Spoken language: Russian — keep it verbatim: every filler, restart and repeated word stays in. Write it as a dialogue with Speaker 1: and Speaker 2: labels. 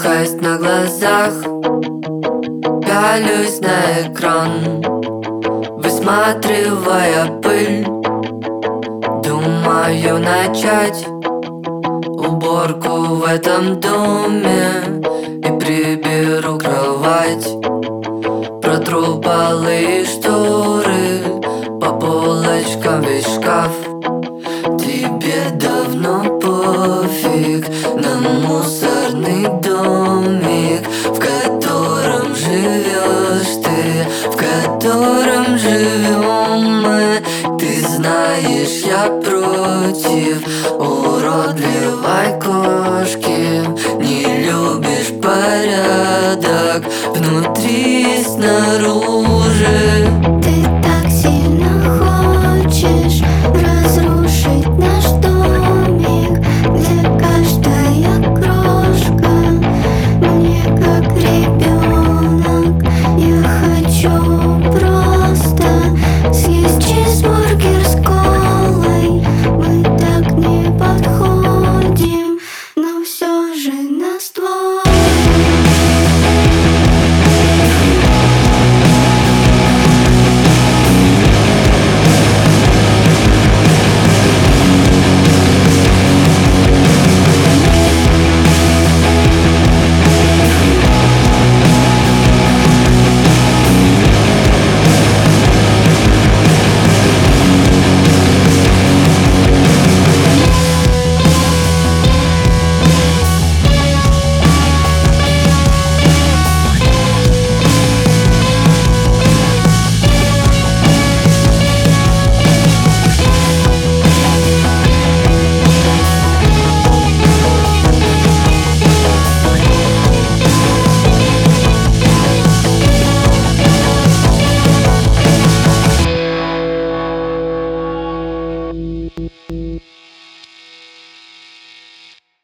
Speaker 1: сухость на глазах, пялюсь на экран, высматривая пыль. Думаю начать уборку в этом доме и приберу кровать, протру полы и шторы, по полочкам весь шкаф. Тебе давно пофиг на мусорный домик, в котором живешь ты, в котором живем мы. Ты знаешь, я против уродливой кошки. Не любишь порядок внутри и снаружи.